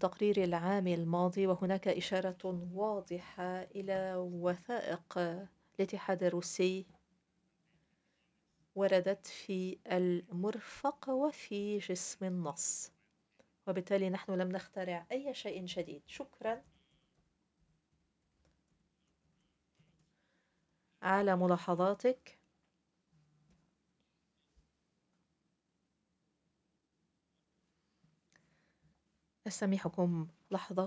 تقرير العام الماضي، وهناك إشارة واضحة إلى وثائق الاتحاد الروسي وردت في المرفق وفي جسم النص، وبالتالي نحن لم نخترع أي شيء جديد. شكرا على ملاحظاتك. أستميحكم لحظة.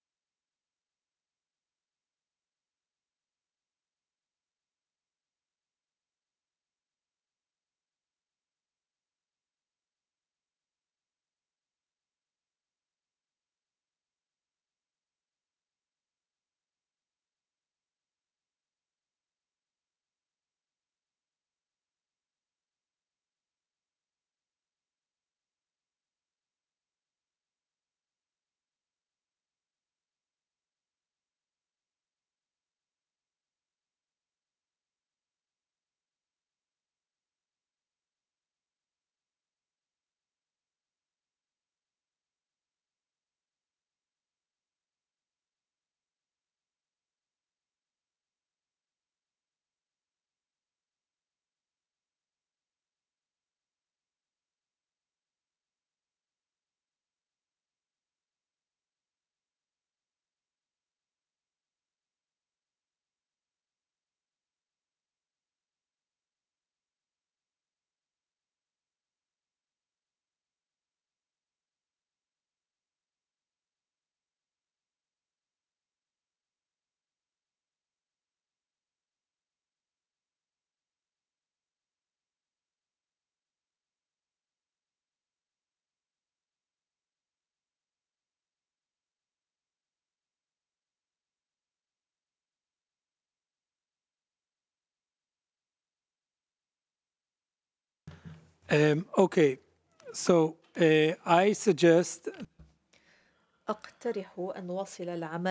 Okay, so I suggest أقترح أن نواصل العمل